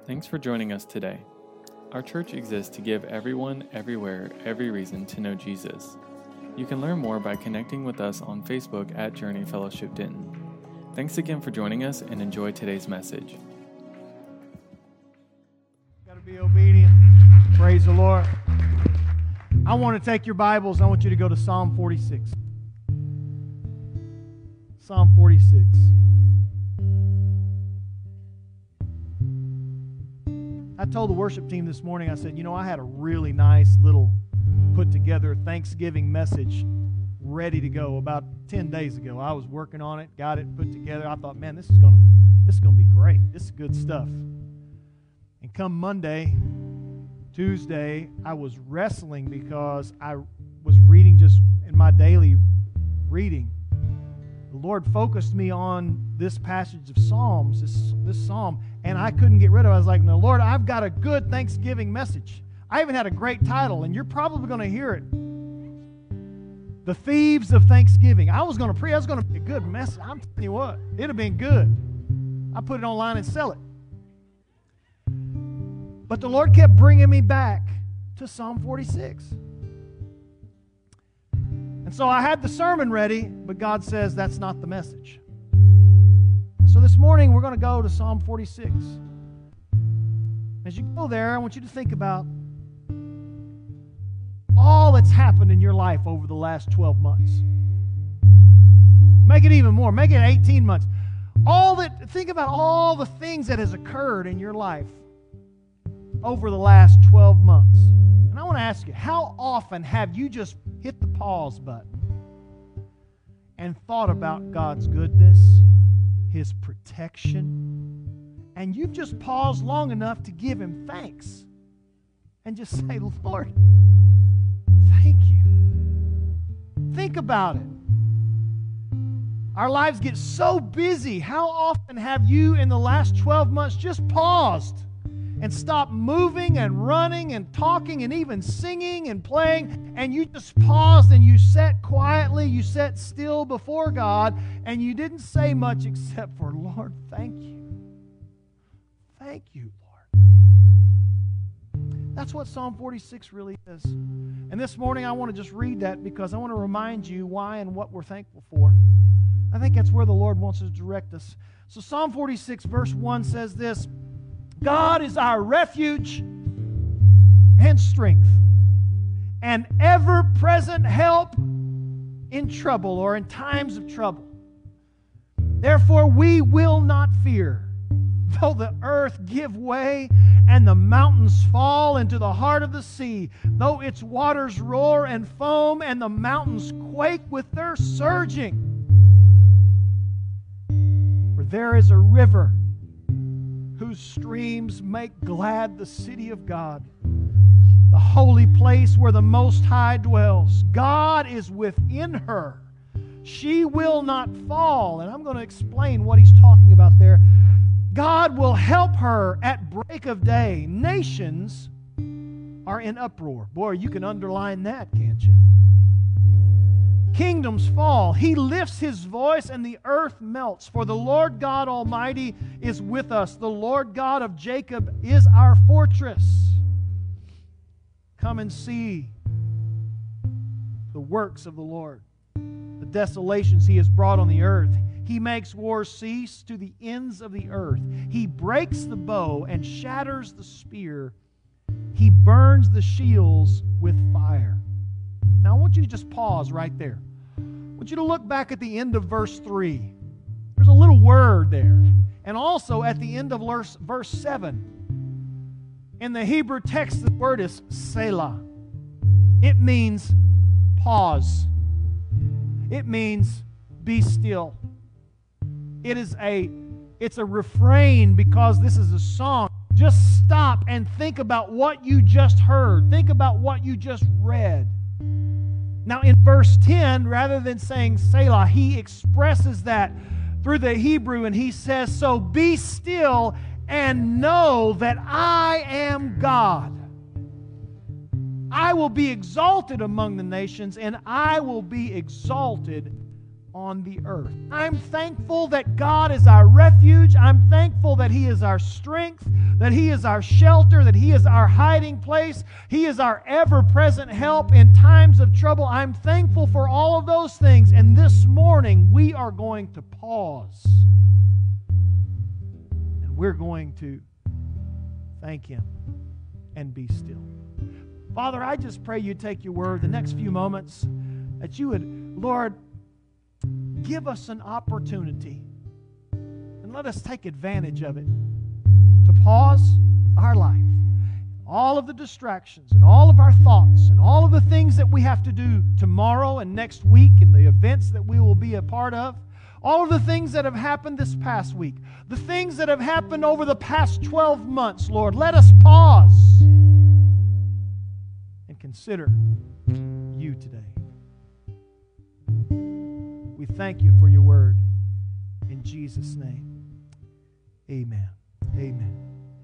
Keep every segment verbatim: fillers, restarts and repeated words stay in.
Thanks for joining us today. Our church exists to give everyone, everywhere, every reason to know Jesus. You can learn more by connecting with us on Facebook at Journey Fellowship Denton. Thanks again for joining us and enjoy today's message. Got to be obedient. Praise the Lord. I want to take your Bibles. I want you to go to Psalm forty-six. Psalm forty-six. I told the worship team this morning, I said, you know, I had a really nice little put together Thanksgiving message ready to go about ten days ago. I was working on it, got it put together. I thought, man, this is gonna this is gonna be great. This is good stuff. And come Monday, Tuesday, I was wrestling because I was reading just in my daily reading. The Lord focused me on this passage of Psalms, this, this psalm, and I couldn't get rid of it. I was like, no, Lord, I've got a good Thanksgiving message. I even had a great title, and you're probably going to hear it. The Thieves of Thanksgiving. I was going to pre, I was going to be a good message. I'm telling you what, it'd have been good. I put it online and sell it. But the Lord kept bringing me back to Psalm forty-six. And so I had the sermon ready, but God says that's not the message. So this morning we're going to go to Psalm forty-six. As you go there, I want you to think about all that's happened in your life over the last twelve months. Make it even more. Make it eighteen months. All that, think about all the things that has occurred in your life over the last twelve months. And I want to ask you, how often have you just hit the pause button and thought about God's goodness, His protection, and you've just paused long enough to give Him thanks and just say, Lord, thank you. Think about it. Our lives get so busy. How often have you in the last twelve months just paused and stopped moving and running and talking and even singing and playing, and you just paused and you sat quietly, you sat still before God, and you didn't say much except for, Lord, thank you. Thank you, Lord. That's what Psalm forty-six really is. And this morning I want to just read that because I want to remind you why and what we're thankful for. I think that's where the Lord wants to direct us. So Psalm forty-six verse one says this, God is our refuge and strength, an ever-present help in trouble or in times of trouble. Therefore we will not fear, though the earth give way and the mountains fall into the heart of the sea, though its waters roar and foam and the mountains quake with their surging. For there is a river whose streams make glad the city of God, the holy place where the Most High dwells. God is within her. She will not fall. And I'm going to explain what he's talking about there. God will help her at break of day. Nations are in uproar. Boy, you can underline that, can't you? Kingdoms fall. He lifts His voice and the earth melts. For the Lord God Almighty is with us. The Lord God of Jacob is our fortress. Come and see the works of the Lord, the desolations He has brought on the earth. He makes war cease to the ends of the earth. He breaks the bow and shatters the spear. He burns the shields with fire. Now I want you to just pause right there. I want you to look back at the end of verse three. There's a little word there. And also at the end of verse, verse seven. In the Hebrew text, the word is Selah. It means pause. It means be still. It is a, it's a refrain because this is a song. Just stop and think about what you just heard. Think about what you just read. Now in verse ten, rather than saying Selah, he expresses that through the Hebrew and he says, so be still and know that I am God. I will be exalted among the nations and I will be exalted on the earth. I'm thankful that God is our refuge. I'm thankful that He is our strength, that He is our shelter, that He is our hiding place. He is our ever-present help in times of trouble. I'm thankful for all of those things. And this morning, we are going to pause. And we're going to thank Him and be still. Father, I just pray you take your word the next few moments, that you would, Lord, give us an opportunity, and let us take advantage of it, to pause our life, all of the distractions and all of our thoughts and all of the things that we have to do tomorrow and next week and the events that we will be a part of, all of the things that have happened this past week, the things that have happened over the past twelve months, Lord. Let us pause and consider you today. We thank you for your word. In Jesus' name, amen. Amen.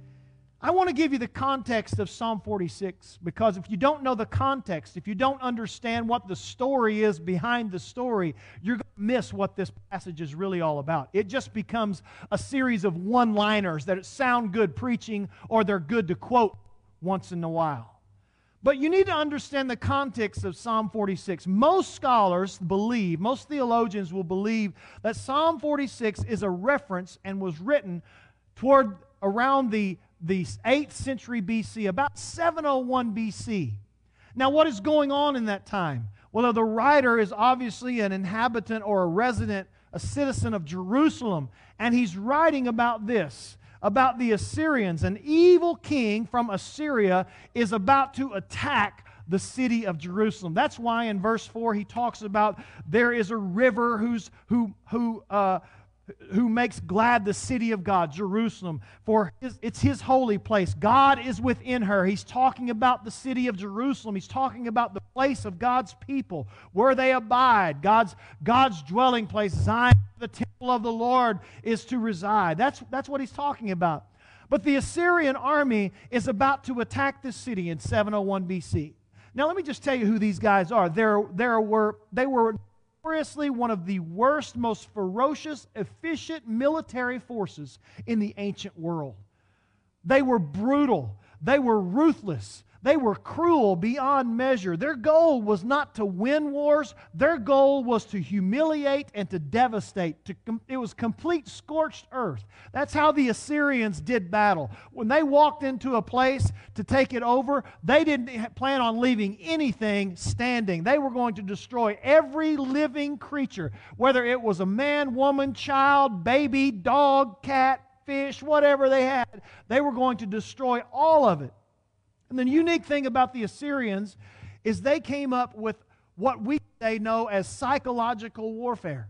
I want to give you the context of Psalm forty-six, because if you don't know the context, if you don't understand what the story is behind the story, you're going to miss what this passage is really all about. It just becomes a series of one-liners that sound good preaching, or they're good to quote once in a while. But you need to understand the context of Psalm forty-six. Most scholars believe, most theologians will believe, that Psalm forty-six is a reference and was written toward around the, the eighth century B C, about seven oh one B C. Now, what is going on in that time? Well, the writer is obviously an inhabitant or a resident, a citizen of Jerusalem, and he's writing about this, about the Assyrians. An evil king from Assyria is about to attack the city of Jerusalem. That's why in verse four he talks about there is a river who's, who, who, uh, who makes glad the city of God, Jerusalem, for his, it's His holy place. God is within her. He's talking about the city of Jerusalem. He's talking about the place of God's people, where they abide, God's, God's dwelling place. Zion, the temple of the Lord, is to reside. That's, that's what he's talking about. But the Assyrian army is about to attack this city in seven oh one B C. Now let me just tell you who these guys are. There, there were, they were notoriously one of the worst, most ferocious, efficient military forces in the ancient world. They were brutal. They were ruthless. They were cruel beyond measure. Their goal was not to win wars. Their goal was to humiliate and to devastate. To com- it was complete scorched earth. That's how the Assyrians did battle. When they walked into a place to take it over, they didn't plan on leaving anything standing. They were going to destroy every living creature, whether it was a man, woman, child, baby, dog, cat, fish, whatever they had. They were going to destroy all of it. And the unique thing about the Assyrians is they came up with what we today know as psychological warfare.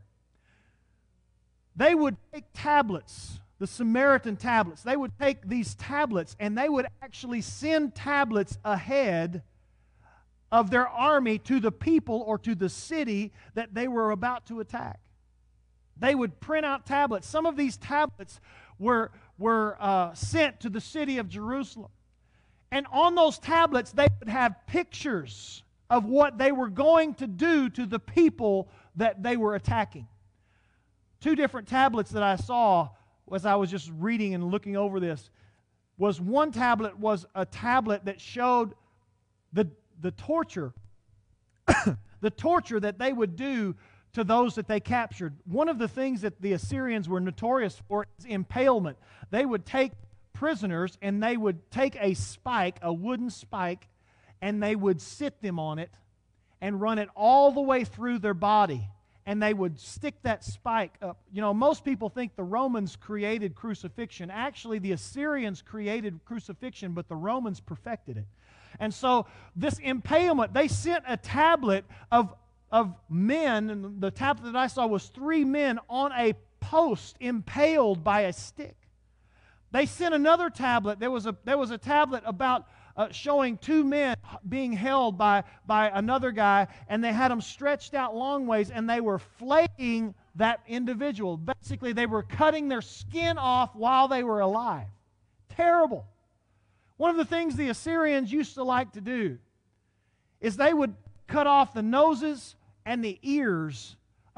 They would take tablets, the Samaritan tablets. They would take these tablets and they would actually send tablets ahead of their army to the people or to the city that they were about to attack. They would print out tablets. Some of these tablets were, were uh, sent to the city of Jerusalem. And on those tablets, they would have pictures of what they were going to do to the people that they were attacking. Two different tablets that I saw as I was just reading and looking over this was one tablet was a tablet that showed the, the torture, the torture that they would do to those that they captured. One of the things that the Assyrians were notorious for is impalement. They would take prisoners and they would take a spike, a wooden spike, and they would sit them on it and run it all the way through their body. And they would stick that spike up. You know, most people think the Romans created crucifixion. Actually, the Assyrians created crucifixion, but the Romans perfected it. And so this impalement, they sent a tablet of, of men, and the tablet that I saw was three men on a post impaled by a stick. They sent another tablet. There was a, there was a tablet about uh, showing two men being held by, by another guy, and they had them stretched out long ways, and they were flaying that individual. Basically, they were cutting their skin off while they were alive. Terrible. One of the things the Assyrians used to like to do is they would cut off the noses and the ears of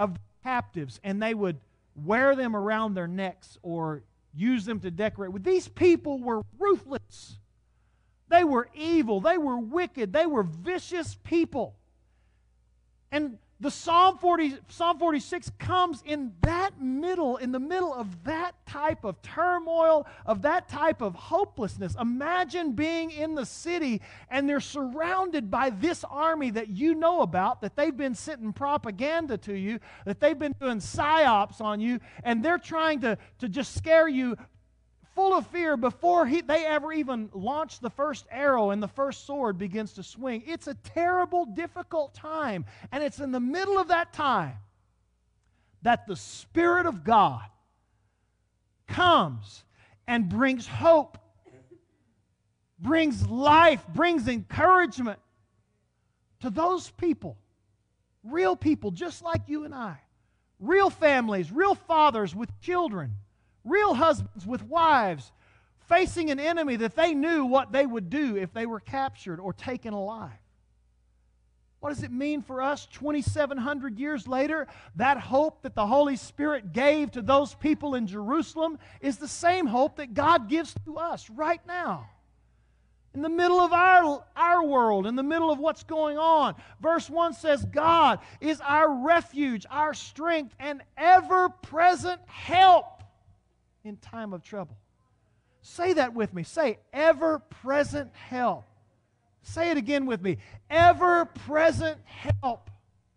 captives and they would wear them around their necks or use them to decorate with. These people were ruthless. They were evil. They were wicked. They were vicious people. And the Psalm forty, Psalm forty-six comes in that middle, in the middle of that type of turmoil, of that type of hopelessness. Imagine being in the city and they're surrounded by this army that you know about, that they've been sending propaganda to you, that they've been doing psyops on you, and they're trying to, to just scare you full of fear before he, they ever even launch the first arrow and the first sword begins to swing. It's a terrible, difficult time. And it's in the middle of that time that the Spirit of God comes and brings hope, brings life, brings encouragement to those people, real people just like you and I, real families, real fathers with children, real husbands with wives, facing an enemy that they knew what they would do if they were captured or taken alive. What does it mean for us twenty-seven hundred years later? That hope that the Holy Spirit gave to those people in Jerusalem is the same hope that God gives to us right now. In the middle of our, our world, in the middle of what's going on. Verse one says, God is our refuge, our strength, and ever-present help in time of trouble. Say that with me. Say, ever-present help. Say it again with me. Ever-present help.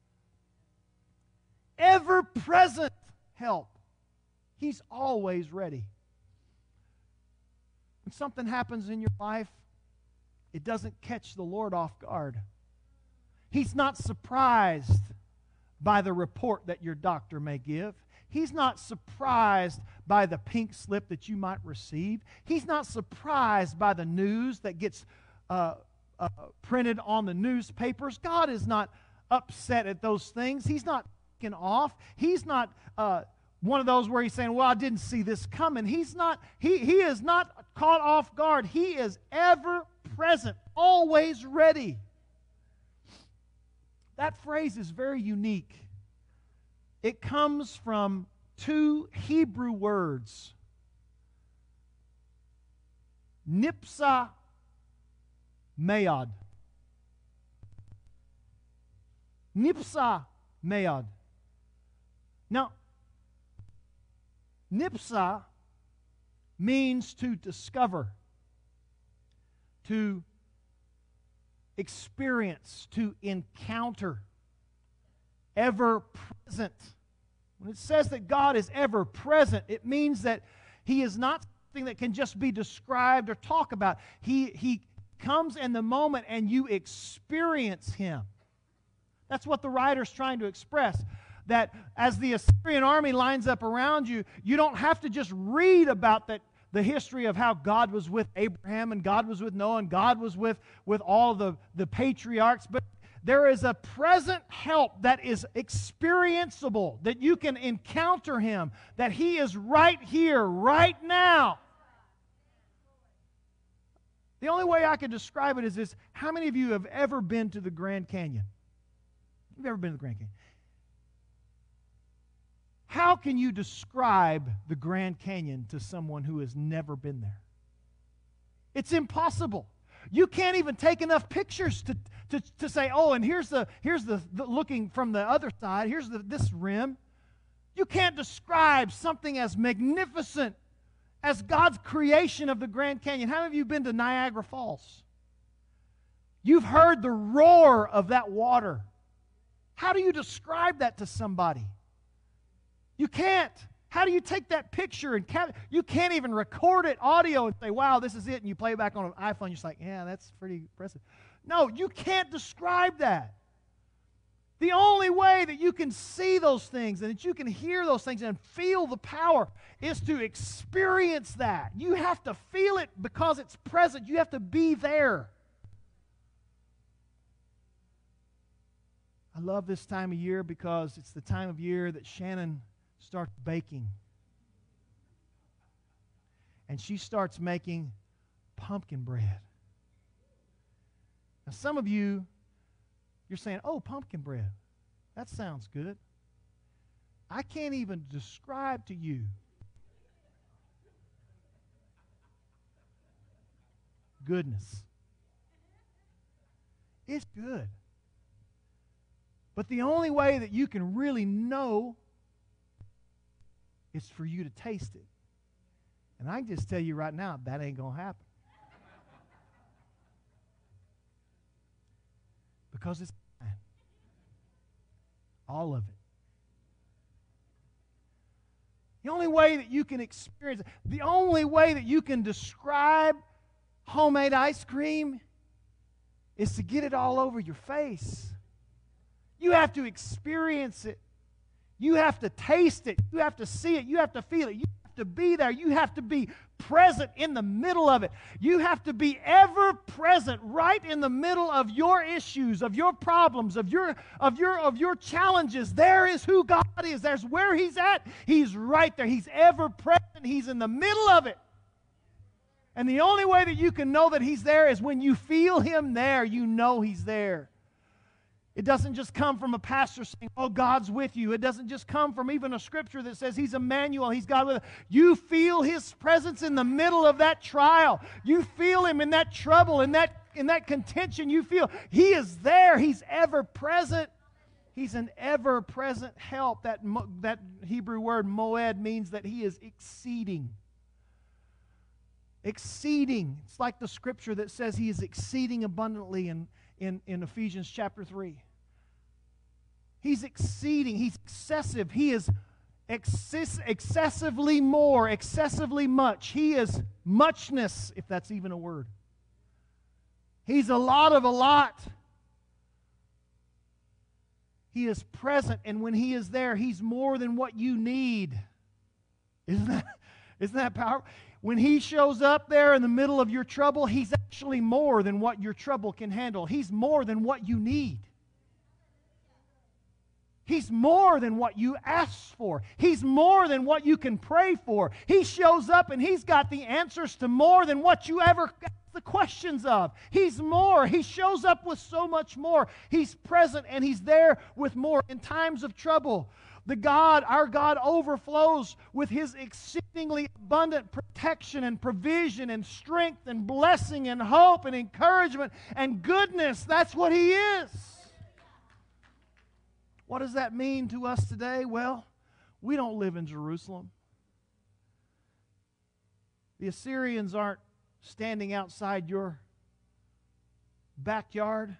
Ever-present help. He's always ready. When something happens in your life, it doesn't catch the Lord off guard. He's not surprised by the report that your doctor may give. He's not surprised by the pink slip that you might receive. He's not surprised by the news that gets uh, uh, printed on the newspapers. God is not upset at those things. He's not taken off. He's not uh, one of those where he's saying, well, I didn't see this coming. He's not, he, he is not caught off guard. He is ever present, always ready. That phrase is very unique. It comes from two Hebrew words. Nipsa Meod. Nipsa Meod. Now, Nipsa means to discover, to experience, to encounter. Ever present. When it says that God is ever present, it means that He is not something that can just be described or talked about. He, he comes in the moment and you experience Him. That's what the writer's trying to express. That as the Assyrian army lines up around you, you don't have to just read about that, the history of how God was with Abraham and God was with Noah and God was with, with all the, the patriarchs, but there is a present help that is experienceable, that you can encounter Him, that He is right here, right now. The only way I could describe it is this. How many of you have ever been to the Grand Canyon? You've ever been to the Grand Canyon? How can you describe the Grand Canyon to someone who has never been there? It's impossible. You can't even take enough pictures to, to, to say, oh, and here's the here's the, the looking from the other side, here's the, this rim. You can't describe something as magnificent as God's creation of the Grand Canyon. How many of you have been to Niagara Falls? You've heard the roar of that water. How do you describe that to somebody? You can't. How do you take that picture and cap- you can't even record it audio and say, wow, this is it, and you play it back on an iPhone, you're just like, yeah, that's pretty impressive. No, you can't describe that. The only way that you can see those things and that you can hear those things and feel the power is to experience that. You have to feel it because it's present. You have to be there. I love this time of year because it's the time of year that Shannon starts baking. And she starts making pumpkin bread. Now some of you, you're saying, oh, pumpkin bread. That sounds good. I can't even describe to you goodness. It's good. But the only way that you can really know is for you to taste it. And I can just tell you right now, that ain't going to happen. Because it's fine. All of it. The only way that you can experience it, the only way that you can describe homemade ice cream is to get it all over your face. You have to experience it. You have to taste it. You have to see it. You have to feel it. You have to be there. You have to be present in the middle of it. You have to be ever present right in the middle of your issues, of your problems, of your of your of your challenges. There is who God is. There's where He's at. He's right there. He's ever present. He's in the middle of it. And the only way that you can know that He's there is when you feel Him there. You know He's there. It doesn't just come from a pastor saying, oh, God's with you. It doesn't just come from even a scripture that says He's Emmanuel, He's God with us. You feel His presence in the middle of that trial. You feel Him in that trouble, in that, in that contention. You feel He is there. He's ever present. He's an ever-present help. That, that Hebrew word moed means that He is exceeding. Exceeding. It's like the scripture that says He is exceeding abundantly in, in, in Ephesians chapter three. He's exceeding. He's excessive. He is excess, excessively more, excessively much. He is muchness, if that's even a word. He's a lot of a lot. He is present, and when He is there, He's more than what you need. Isn't that, isn't that powerful? When He shows up there in the middle of your trouble, He's actually more than what your trouble can handle. He's more than what you need. He's more than what you ask for. He's more than what you can pray for. He shows up and He's got the answers to more than what you ever asked the questions of. He's more. He shows up with so much more. He's present and He's there with more. In times of trouble, the God, our God, overflows with His exceedingly abundant protection and provision and strength and blessing and hope and encouragement and goodness. That's what He is. What does that mean to us today? Well, we don't live in Jerusalem. The Assyrians aren't standing outside your backyard.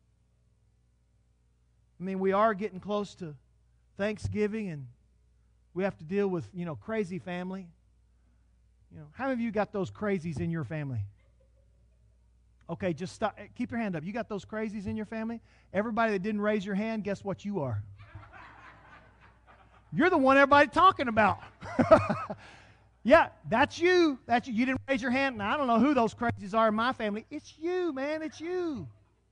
I mean, we are getting close to Thanksgiving, and we have to deal with, you know, crazy family. You know, how many of you got those crazies in your family? Okay, just stop. Keep your hand up. You got those crazies in your family? Everybody that didn't raise your hand, guess what you are? You're the one everybody's talking about. Yeah, that's you. That's you. You didn't raise your hand, and I don't know who those crazies are in my family. It's you, man. It's you.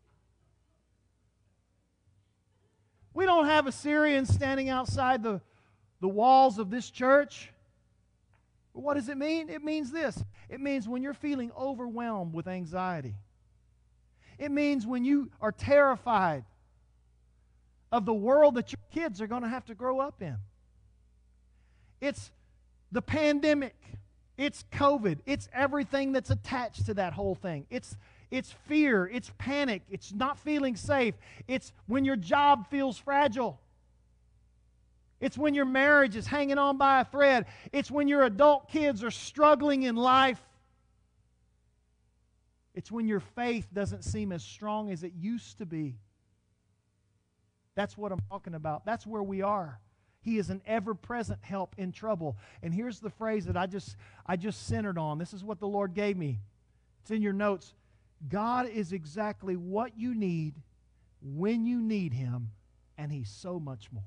We don't have Assyrians standing outside the, the walls of this church. But what does it mean? It means this. It means when you're feeling overwhelmed with anxiety. It means when you are terrified of the world that your kids are going to have to grow up in. It's the pandemic. It's COVID. It's everything that's attached to that whole thing. It's It's fear, it's panic, it's not feeling safe. It's when your job feels fragile. It's when your marriage is hanging on by a thread. It's when your adult kids are struggling in life. It's when your faith doesn't seem as strong as it used to be. That's what I'm talking about. That's where we are. He is an ever-present help in trouble. And here's the phrase that I just, I just centered on. This is what the Lord gave me. It's in your notes. God is exactly what you need when you need Him, and He's so much more.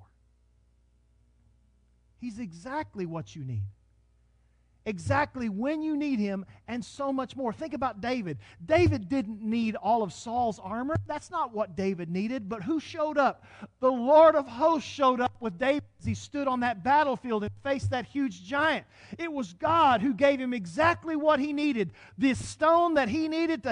He's exactly what you need. Exactly when you need Him, and so much more. Think about David. David didn't need all of Saul's armor. That's not what David needed. But who showed up? The Lord of hosts showed up with David as he stood on that battlefield and faced that huge giant. It was God who gave him exactly what he needed. This stone that he needed to hit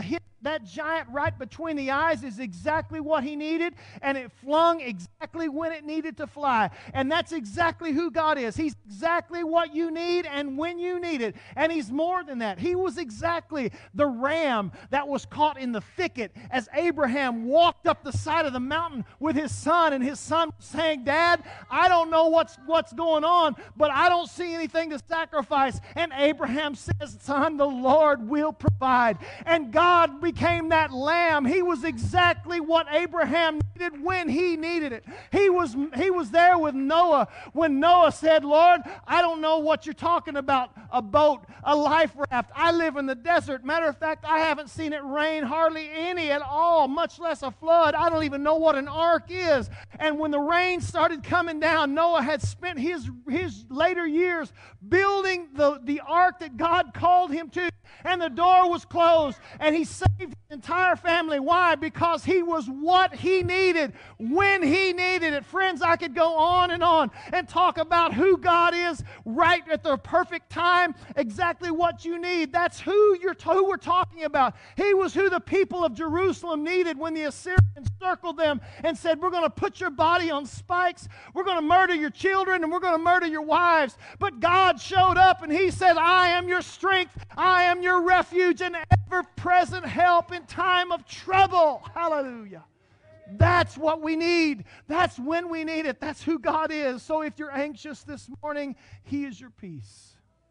that giant right between the eyes is exactly what he needed, and it flung exactly when it needed to fly. And that's exactly who God is. He's exactly what you need and when you need it. And He's more than that. He was exactly the ram that was caught in the thicket as Abraham walked up the side of the mountain with his son, and his son saying, Dad, I don't know what's, what's going on, but I don't see anything to sacrifice. And Abraham says, Son, the Lord will provide. And God became that lamb. He was exactly what Abraham needed when he needed it. He was, he was there with Noah when Noah said, Lord, I don't know what you're talking about, a boat, a life raft. I live in the desert. Matter of fact, I haven't seen it rain hardly any at all, much less a flood. I don't even know what an ark is. And when the rain started coming down, Noah had spent his, his later years building the, the ark that God called him to, and the door was closed, and he saved his entire family. Why? Because he was what he needed when he needed it. Friends, I could go on and on and talk about who God is right at the perfect time, exactly what you need. That's who you're who we're talking about. He was who the people of Jerusalem needed when the Assyrians circled them and said, we're going to put your body on spikes, we're going to murder your children, and we're going to murder your wives. But God showed up and He said, I am your strength, I am your refuge and ever-present help in time of trouble. Hallelujah. That's what we need. That's when we need it. That's who God is. So if you're anxious this morning, He is your peace.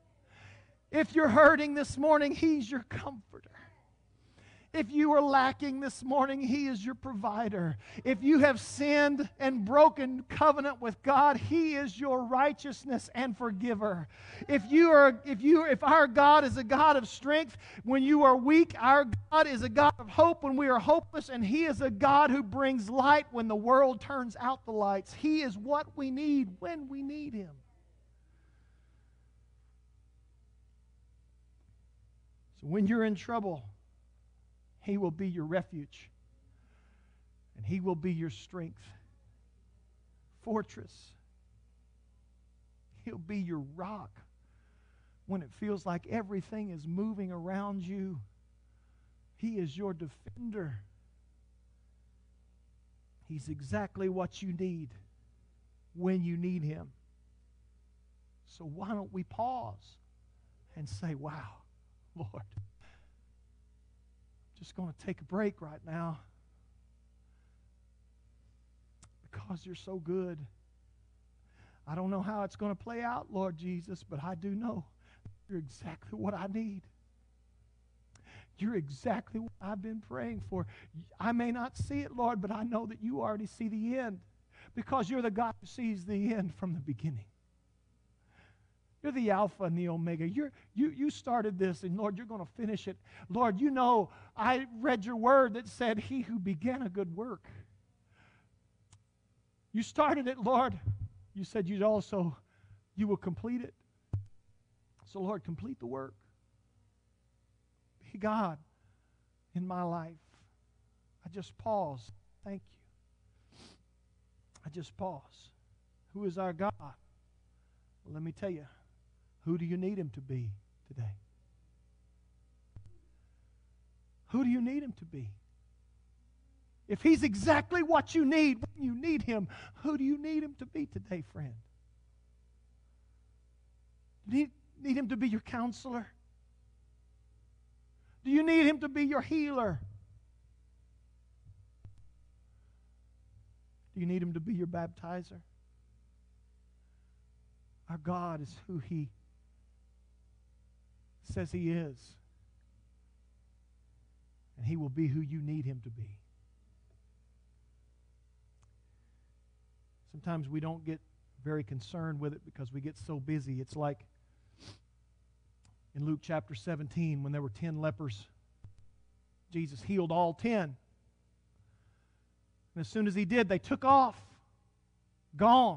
If you're hurting this morning, He's your comforter. If you are lacking this morning, He is your provider. If you have sinned and broken covenant with God, He is your righteousness and forgiver. If you are, if you, if our God is a God of strength when you are weak, our God is a God of hope when we are hopeless, and He is a God who brings light when the world turns out the lights. He is what we need when we need Him. So when you're in trouble, He will be your refuge, and He will be your strength, fortress. He'll be your rock when it feels like everything is moving around you. He is your defender. He's exactly what you need when you need Him. So why don't we pause and say, wow, Lord, just going to take a break right now because You're so good. I don't know how it's going to play out, Lord Jesus, but I do know You're exactly what I need. You're exactly what I've been praying for. I may not see it, Lord, but I know that You already see the end because You're the God who sees the end from the beginning. You're the Alpha and the Omega. You're, you, you started this, and Lord, You're going to finish it. Lord, You know, I read Your word that said, He who began a good work. You started it, Lord. You said You'd also, You will complete it. So, Lord, complete the work. Be God in my life. I just pause. Thank You. I just pause. Who is our God? Well, let me tell you. Who do you need Him to be today? Who do you need Him to be? If He's exactly what you need when you need Him, who do you need Him to be today, friend? Do you need, need Him to be your counselor? Do you need Him to be your healer? Do you need Him to be your baptizer? Our God is who He says He is. And He will be who you need Him to be. Sometimes we don't get very concerned with it because we get so busy. It's like in Luke chapter seventeen when there were ten lepers. Jesus healed all ten. And as soon as He did, they took off. Gone.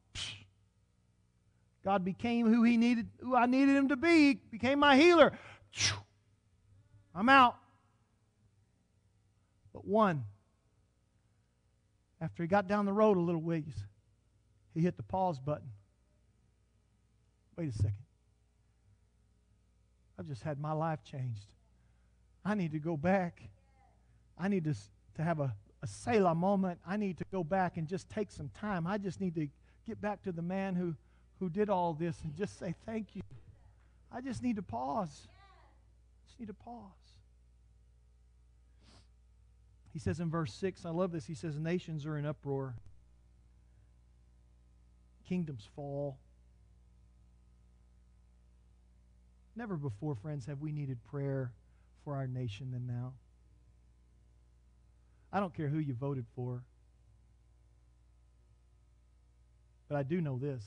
God became who He needed, who I needed Him to be. He became my healer. I'm out. But one, after he got down the road a little ways, he hit the pause button. Wait a second. I've just had my life changed. I need to go back I need to, to have a, a Selah moment. I need to go back and just take some time. I just need to get back to the man who, who did all this and just say thank you. I just need to pause. I just need to pause. He says in verse six, I love this, he says, nations are in uproar. Kingdoms fall. Never before, friends, have we needed prayer for our nation than now. I don't care who you voted for, but I do know this.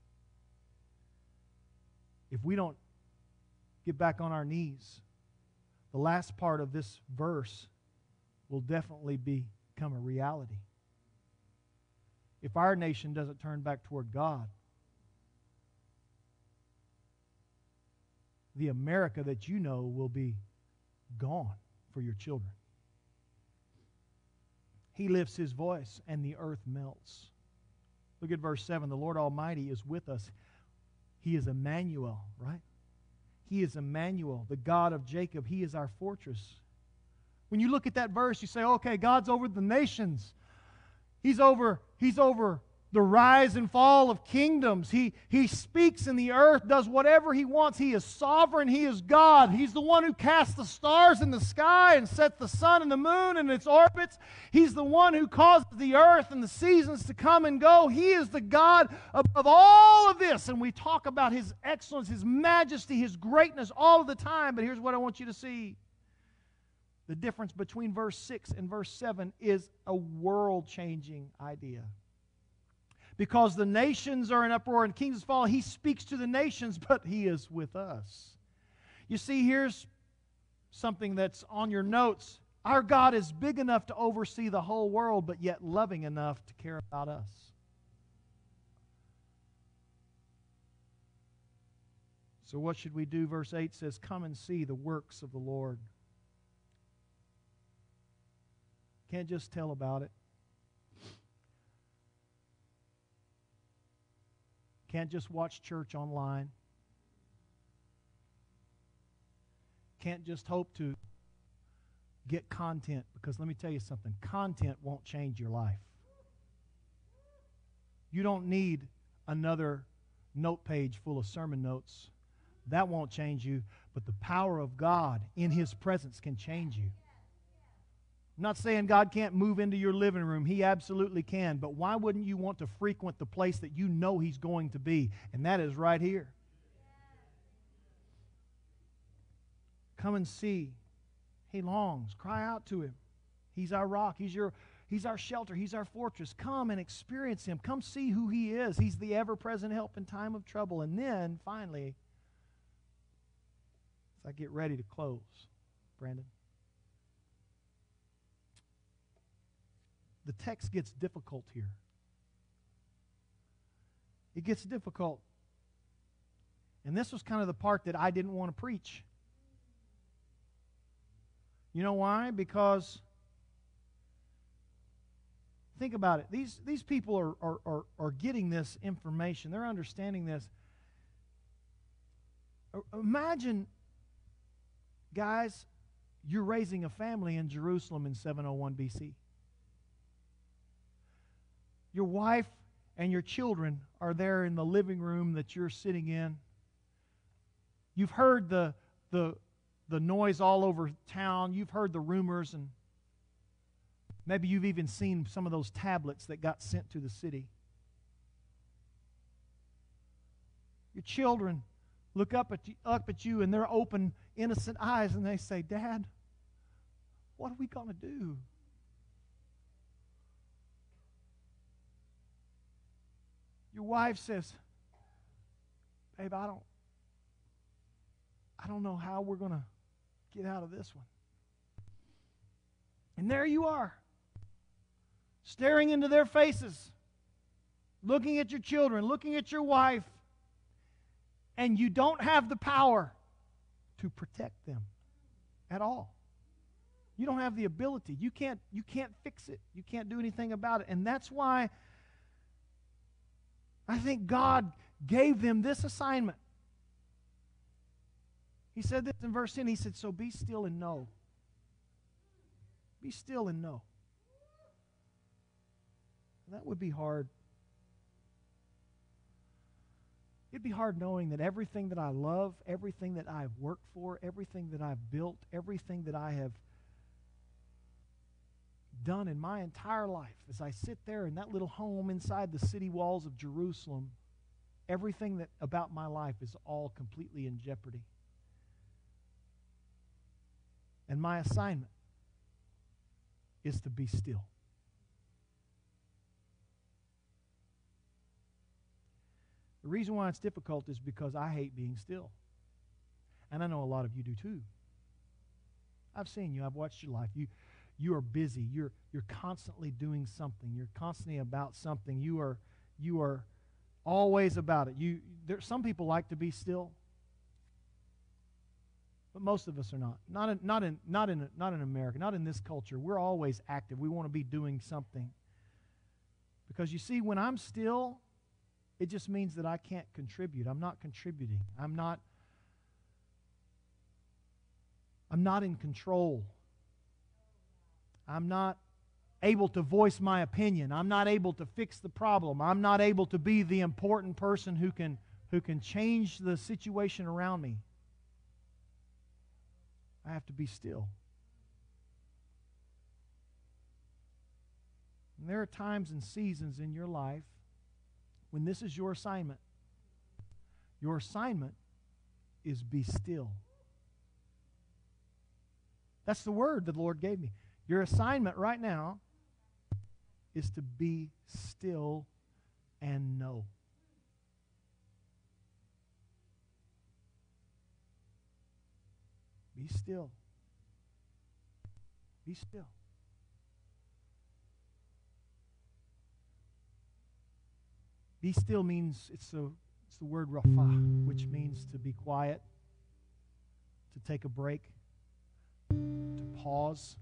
If we don't get back on our knees, the last part of this verse will definitely become a reality. If our nation doesn't turn back toward God, the America that you know will be gone for your children. He lifts his voice and the earth melts. Look at verse seven. The Lord Almighty is with us. He is Emmanuel, right? He is Emmanuel, the God of Jacob. He is our fortress. When you look at that verse, you say, okay, God's over the nations. He's over, he's over the rise and fall of kingdoms. He, he speaks in the earth, does whatever He wants. He is sovereign. He is God. He's the one who casts the stars in the sky and sets the sun and the moon in its orbits. He's the one who causes the earth and the seasons to come and go. He is the God above all of this. And we talk about His excellence, His majesty, His greatness all of the time. But here's what I want you to see. The difference between verse six and verse seven is a world-changing idea. Because the nations are in uproar and kingdoms fall, He speaks to the nations, but He is with us. You see, here's something that's on your notes. Our God is big enough to oversee the whole world, but yet loving enough to care about us. So what should we do? Verse eight says, come and see the works of the Lord. Can't just tell about it. Can't just watch church online. Can't just hope to get content, because let me tell you something, content won't change your life. You don't need another note page full of sermon notes. That won't change you, but the power of God in His presence can change you. I'm not saying God can't move into your living room. He absolutely can. But why wouldn't you want to frequent the place that you know He's going to be? And that is right here. Come and see. He longs. Cry out to Him. He's our rock. He's your, He's our shelter. He's our fortress. Come and experience Him. Come see who He is. He's the ever-present help in time of trouble. And then, finally, as I get ready to close, Brandon, the text gets difficult here. It gets difficult. And this was kind of the part that I didn't want to preach. You know why? Because, think about it. These, these people are, are, are, are getting this information. They're understanding this. Imagine, guys, you're raising a family in Jerusalem in seven oh one B C. Your wife and your children are there in the living room that you're sitting in. You've heard the, the, the noise all over town. You've heard the rumors, and maybe you've even seen some of those tablets that got sent to the city. Your children look up at you, up at you and their open, innocent eyes, and they say, Dad, what are we going to do? Your wife says, babe, I don't, I don't know how we're going to get out of this one. And there you are, staring into their faces, looking at your children, looking at your wife, and you don't have the power to protect them at all. You don't have the ability. You can't, you can't fix it. You can't do anything about it. And that's why I think God gave them this assignment. He said this in verse ten. He said, so be still and know. Be still and know. That would be hard. It'd be hard knowing that everything that I love, everything that I've worked for, everything that I've built, everything that I have done in my entire life, as I sit there in that little home inside the city walls of Jerusalem, everything that about my life is all completely in jeopardy. And my assignment is to be still. The reason why it's difficult is because I hate being still. And I know a lot of you do too. I've seen you. I've watched your life. You you are busy. You're you're constantly doing something. You're constantly about something. You are you are always about it. You there some people like to be still. But most of us are not. Not in, not in not in not in America, not in this culture. We're always active. We want to be doing something. Because you see, when I'm still, it just means that I can't contribute. I'm not contributing. I'm not I'm not in control. I'm not able to voice my opinion. I'm not able to fix the problem. I'm not able to be the important person who can who can change the situation around me. I have to be still. And there are times and seasons in your life when this is your assignment. Your assignment is be still. That's the word the Lord gave me. Your assignment right now is to be still and know. Be still. Be still. Be still means, it's the, it's the word rapha, which means to be quiet, to take a break, to pause.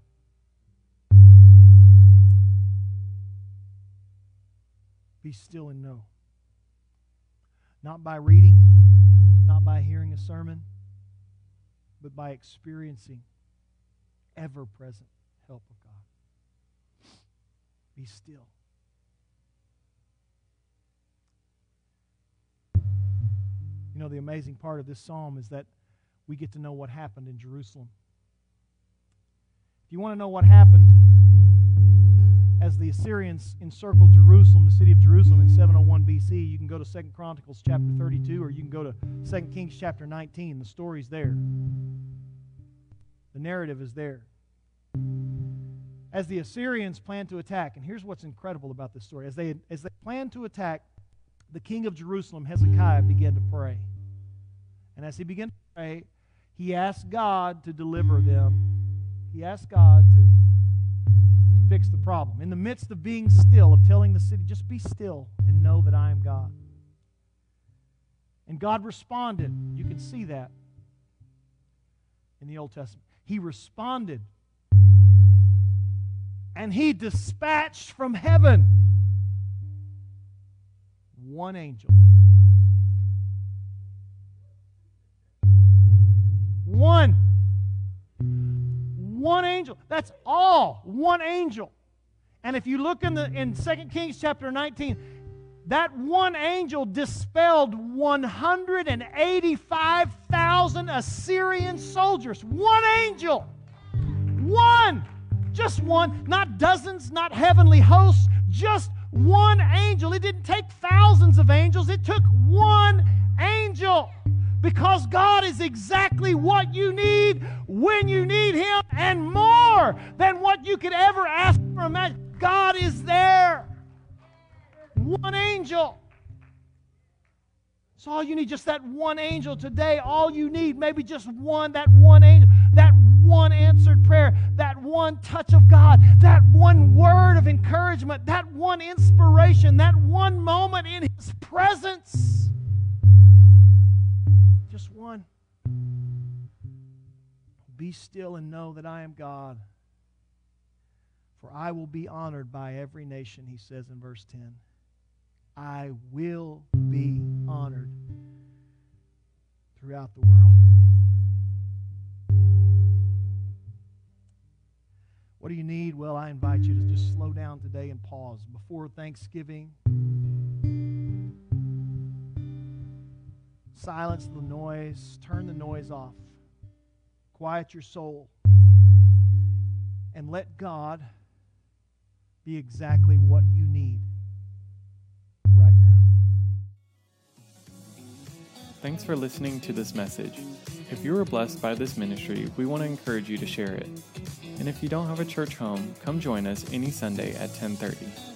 Be still and know. Not by reading, not by hearing a sermon, but by experiencing ever-present help of God. Be still. You know, the amazing part of this psalm is that we get to know what happened in Jerusalem. If you want to know what happened as the Assyrians encircled Jerusalem, the city of Jerusalem in seven oh one B C, you can go to Second Chronicles chapter thirty-two, or you can go to Second Kings chapter nineteen. The story's there. The narrative is there. As the Assyrians planned to attack, and here's what's incredible about this story. As they, as they planned to attack, the king of Jerusalem, Hezekiah, began to pray. And as he began to pray, he asked God to deliver them. He asked God to, to fix the problem. In the midst of being still, of telling the city, just be still and know that I am God. And God responded. You can see that in the Old Testament. He responded. And he dispatched from heaven one angel. One. One angel. That's all. One angel. And if you look in the in Second Kings chapter nineteen, that one angel dispelled one hundred eighty-five thousand Assyrian soldiers. One angel. One. Just one. Not dozens, not heavenly hosts. Just one angel. It didn't take thousands of angels. It took one angel. Because God is exactly what you need when you need Him, and more than what you could ever ask or imagine. God is there. One angel. That's all you need, just that one angel today. All you need, maybe just one, that one angel, that one answered prayer, that one touch of God, that one word of encouragement, that one inspiration, that one moment in His presence. Just one. Be still and know that I am God. For I will be honored by every nation, he says in verse ten. I will be honored throughout the world. What do you need? Well, I invite you to just slow down today and pause before Thanksgiving. Silence the noise. Turn the noise off. Quiet your soul. And let God be exactly what you need right now. Thanks for listening to this message. If you were blessed by this ministry, we want to encourage you to share it. And if you don't have a church home, come join us any Sunday at ten thirty.